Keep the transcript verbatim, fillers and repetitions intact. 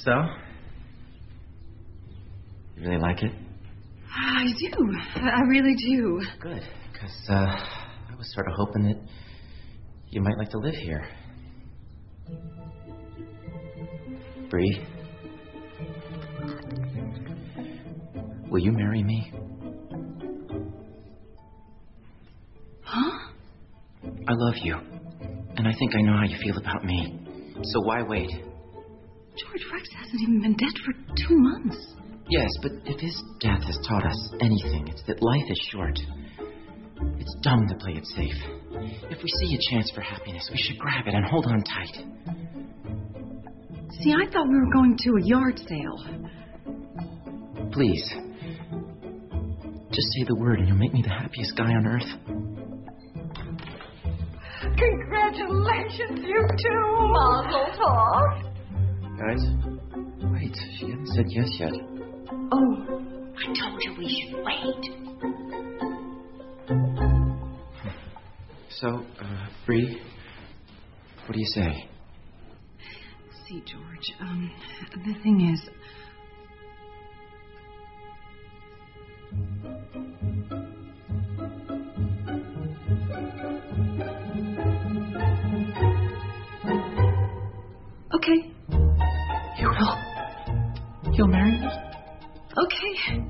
So? You really like it? I do. I really do. Good, because uh, I was sort of hoping that you might like to live here. Bree, will you marry me? Huh? I love you, and I think I know how you feel about me. So why wait? George, Rex hasn't even been dead for two months. Yes, but if his death has taught us anything, it's that life is short. It's dumb to play it safe. If we see a chance for happiness, we should grab it and hold on tight. See, I thought we were going to a yard sale. Please. Just say the word and you'll make me the happiest guy on earth. Congratulations, you two. Mazel tov. Guys, wait. She hasn't said yes yet. Oh, I told you we should wait. So, uh, Bree, what do you say? See, George, um, the thing is... Okay. You will? You'll marry me? Okay.